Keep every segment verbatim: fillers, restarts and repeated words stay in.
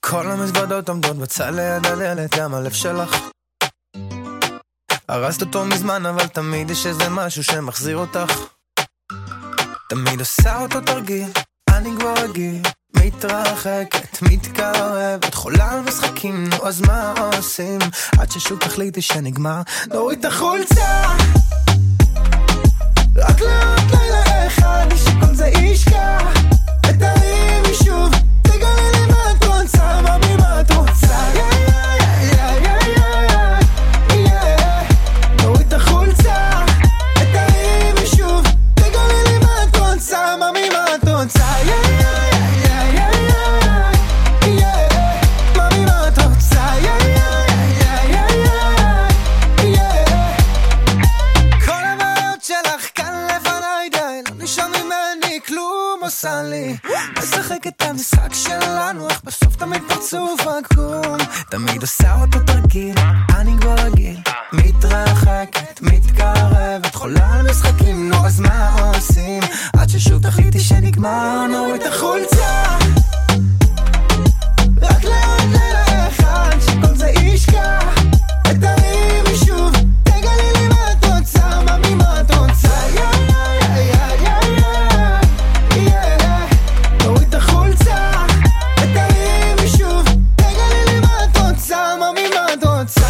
כל המזוודות עומדות בצד ליד הדלת, גם הלב שלך הרסת אותו מזמן, אבל תמיד יש איזה משהו שמחזיר אותך. תמיד עושה אותו תרגיל, אני כבר רגיל, מתרחקת, מתקרבת, חולה על משחקים, נו אז מה עושים? עד ששוב תחליטי שנגמר, נוריד את החולצה, רק לעוד לילה אחד, שכל זה ישכח, ותרימי שוב, תגלי לי מה את רוצה, ממי מה את רוצה, נוריד את החולצה, ותרימי שוב, תגלי לי מה את רוצה, ממי מה את רוצה, ממי מה את רוצה, כל הבעיות שלך כאן לפניי, די לא נשאר ממני כלום עושה לי, משחק את המשחק שלנו, איך בסוף תמיד פרצוף עקום, תמיד עושה אותו תרגיל, אני כבר רגיל, מתרחקת, מתקרבת, חולה על משחקים, נו אז מה עושים? עד ששוב תחליטי שנגמר, נוריד את החולצה, רק לעוד לילה אחד, שכל זה ישכח, ותרימי שוב, תגלי לי מה את רוצה, ממי מה את רוצה, נוריד את החולצה, ותרימי שוב, תגלי לי מה את רוצה, ממי מה את רוצה,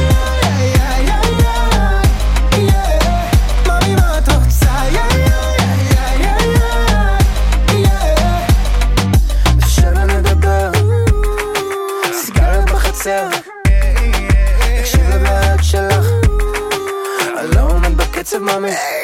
ממי מה את רוצה, אפשר לדבר, סיגרת בחצר, תקשיב לבעיות שלך, אני לא עומד בקצב ממי,